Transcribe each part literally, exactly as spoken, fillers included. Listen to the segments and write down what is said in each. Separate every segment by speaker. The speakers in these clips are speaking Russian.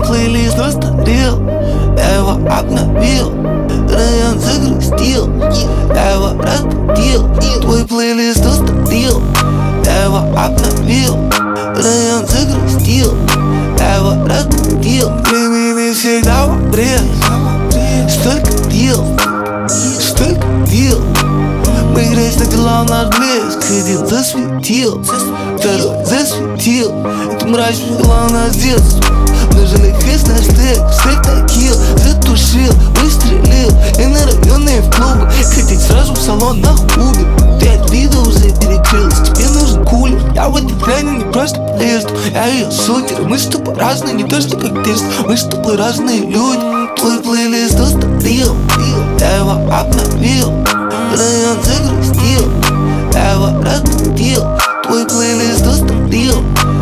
Speaker 1: плейлист устарел, я его обновил. Район загрустил, я его разбудил. Твой плейлист устарел, я его обновил. Район загрустил, я его разбудил. Времени всегда в обрез. Столько дел, столько дел. Мы грязь надела наш блеск. Один засветил, второй засветил. Эту мразь вела нас с детства. Мы жили хрест наш стек, стек такил. Затушил, выстрелил. И на районе в клубы хотеть сразу в салон на хубе. Пять видов уже перекрылось, тебе нужен кулер. Я в этой грани не просто полезу, я ее сутер. Мы с тобой разные, не то что как тест. Мы с тобой разные люди. Твой плейлист устарел, я его обновил. Район загрустил, я его разбудил. Твой плейлист устарел,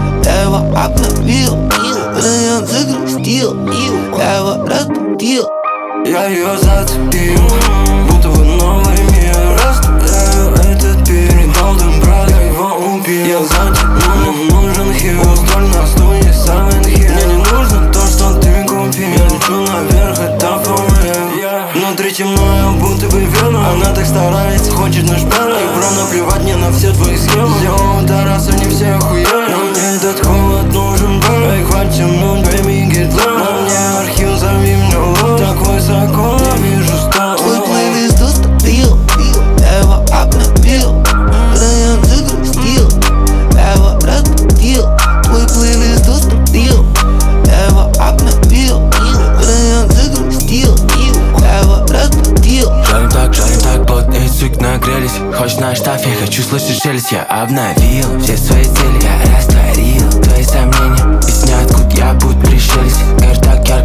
Speaker 1: я его обновил. Район загрустил, я его разбудил.
Speaker 2: Я ее зацепил, будто бы новый мир. Растворяю этот пир, не должен брать, я его убил. Я затяну, нужен хил, столь на студии Silent Hill. Мне не нужно то, что ты купил. Я лечу наверх, это for real. Внутри темно, я будто бы вена. Она так старается, хочет наш бэк. И бро, наплевать мне на все твои схемы. Йоу, да раз они все охуели. Но мне этот холод нужен бэк. Эй, хватит темнуть, baby, get low. На мне архив, зови меня лох. Так высоко, не вижу стол.
Speaker 1: Твой плейлист устарел, я его обновил. Район загрустил, я его разбудил. Твой плейлист устарел, я его обновил. Район загрустил, я его разбудил.
Speaker 3: Жарим так, жарим так, плотные суки нагрелись. Хочешь на штаф, я хочу слышать шелест. Я обновил все свои цели, я растворил твои сомнения. Из ниоткуда я будто пришелец. Говорю так ярко,